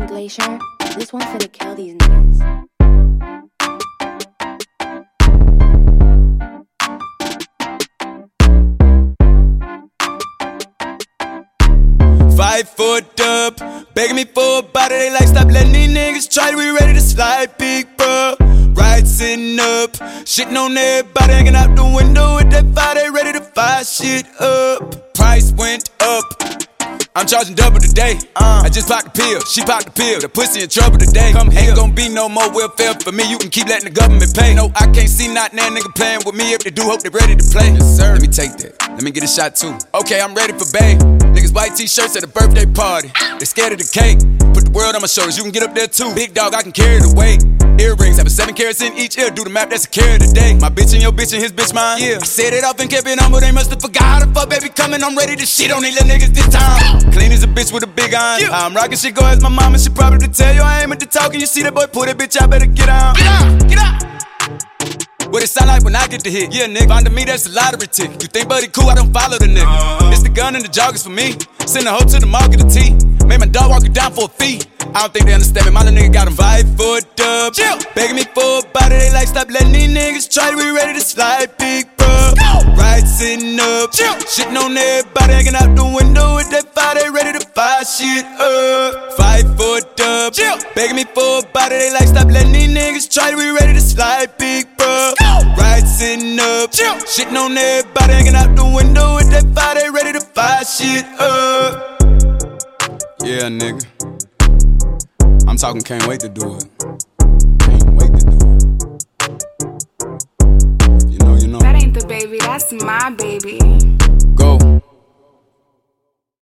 Glacier, this one for to kill these niggas. 5 foot up, begging me for a body. They like, stop letting these niggas try. We ready to slide, big bro. Right sitting up, shitting on everybody, hanging out the window with that fire. They ready to fire shit up. Price went up, I'm charging double today. I just popped the pill, she popped the pill. The pussy in trouble today. Ain't gon' be no more welfare for me. You can keep letting the government pay. No, I can't see not that nigga playing with me. If they do, hope they ready to play. Yes, sir. Let me take that. Let me get a shot too. Okay, I'm ready for bae. Niggas white t-shirts at a birthday party. They scared of the cake. Put the world on my shoulders. You can get up there too. Big dog, I can carry the weight. Earrings, having 7 carats in each ear. Do the map, that's a carrot a day. My bitch and your bitch and his bitch mine. Yeah. I said it off and kept it on, but they must have forgot how the fuck baby coming. I'm ready to shit on these little niggas this time. Clean as a bitch with a big iron. Yeah. I'm rocking shit, go ask my mama. She probably to tell you I ain't with the talking. You see that boy, pull that bitch out, better get out. Get out, get out. What it sound like when I get the hit? Yeah, nigga, find me, that's a lottery ticket. You think buddy cool, I don't follow the nigga. It's the gun and the joggers for me. Send the hoe to the market, the T. Made my dog walk it down for a fee. I don't think they understand me, my little nigga got him 5 foot up. Chill. Begging me for a body, they like, stop letting these niggas try. We ready to slide, big bro. Right sitting up, chill. Shitting on everybody, hanging out the window with that fire. They ready to fire shit up. 5 foot up, chill. Begging me for a body, they like, stop letting these niggas try. We ready to slide, big bro. Right sitting up, chill. Shitting on everybody, hanging out the window with that fire. They ready to fire shit up. Yeah, nigga. I'm talking, can't wait to do it. Can't wait to do it. You know. That ain't the baby, that's my baby.